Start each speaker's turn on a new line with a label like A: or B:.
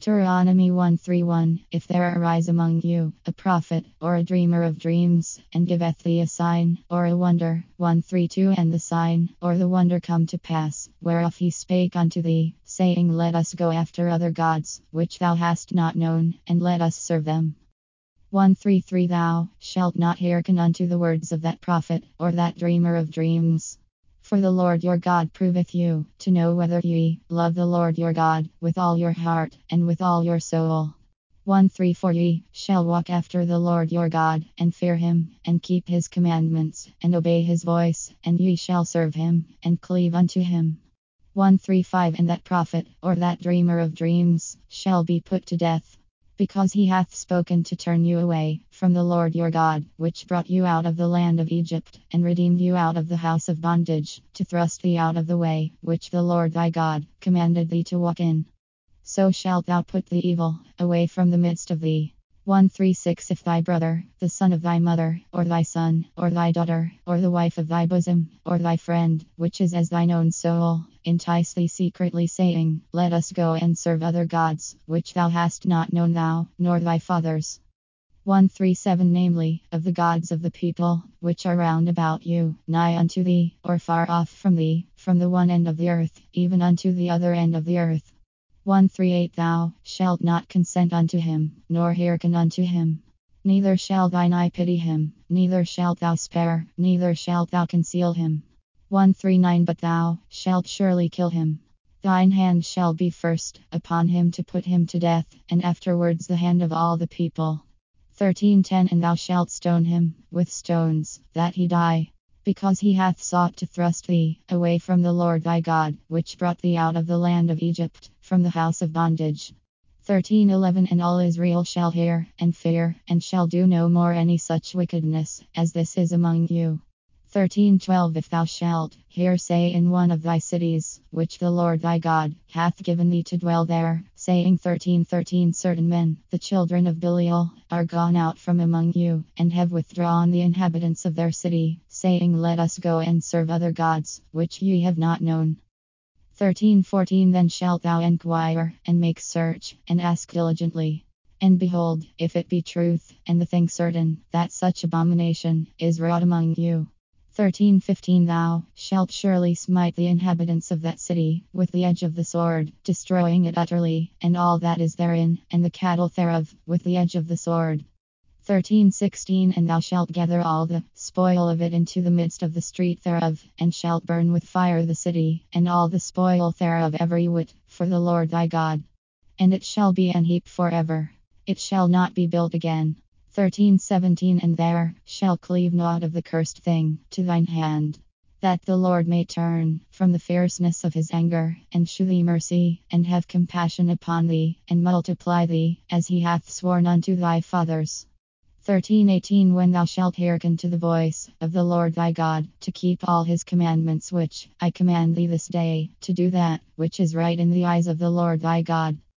A: Deuteronomy 1:31 If there arise among you a prophet or a dreamer of dreams, and giveth thee a sign or a wonder, 1:32 And the sign or the wonder come to pass, whereof he spake unto thee, saying, Let us go after other gods, which thou hast not known, and let us serve them. 1:33 Thou shalt not hearken unto the words of that prophet or that dreamer of dreams. For the Lord your God proveth you, to know whether ye love the Lord your God with all your heart and with all your soul. 1:34 Ye shall walk after the Lord your God, and fear him, and keep his commandments, and obey his voice, and ye shall serve him, and cleave unto him. 1:35 And that prophet, or that dreamer of dreams, shall be put to death, because he hath spoken to turn you away from the Lord your God, which brought you out of the land of Egypt, and redeemed you out of the house of bondage, to thrust thee out of the way, which the Lord thy God commanded thee to walk in. So shalt thou put the evil away from the midst of thee. 1:36 If thy brother, the son of thy mother, or thy son, or thy daughter, or the wife of thy bosom, or thy friend, which is as thine own soul, entice thee secretly, saying, Let us go and serve other gods, which thou hast not known, thou, nor thy fathers. 1:37 Namely, of the gods of the people, which are round about you, nigh unto thee, or far off from thee, from the one end of the earth, even unto the other end of the earth. 1:38 Thou shalt not consent unto him, nor hearken unto him. Neither shall thine eye pity him, neither shalt thou spare, neither shalt thou conceal him. 1:39 But thou shalt surely kill him. Thine hand shall be first upon him to put him to death, and afterwards the hand of all the people. 13:10 And thou shalt stone him with stones, that he die, because he hath sought to thrust thee away from the Lord thy God, which brought thee out of the land of Egypt, from the house of bondage. 13:11 And all Israel shall hear, and fear, and shall do no more any such wickedness, as this is among you. 13:12 If thou shalt hear say in one of thy cities, which the Lord thy God hath given thee to dwell there, saying 13:13 Certain men, the children of Belial, are gone out from among you, and have withdrawn the inhabitants of their city, saying, Let us go and serve other gods, which ye have not known. 13:14 Then shalt thou enquire, and make search, and ask diligently. And behold, if it be truth, and the thing certain, that such abomination is wrought among you. 13:15 Thou shalt surely smite the inhabitants of that city with the edge of the sword, destroying it utterly, and all that is therein, and the cattle thereof, with the edge of the sword. 13:16 And thou shalt gather all the spoil of it into the midst of the street thereof, and shalt burn with fire the city, and all the spoil thereof every whit, for the Lord thy God. And it shall be an heap forever. It shall not be built again. 13:17 And there shall cleave naught of the cursed thing to thine hand, that the Lord may turn from the fierceness of his anger, and shew thee mercy, and have compassion upon thee, and multiply thee, as he hath sworn unto thy fathers. 13:18 When thou shalt hearken to the voice of the Lord thy God, to keep all his commandments which I command thee this day, to do that which is right in the eyes of the Lord thy God,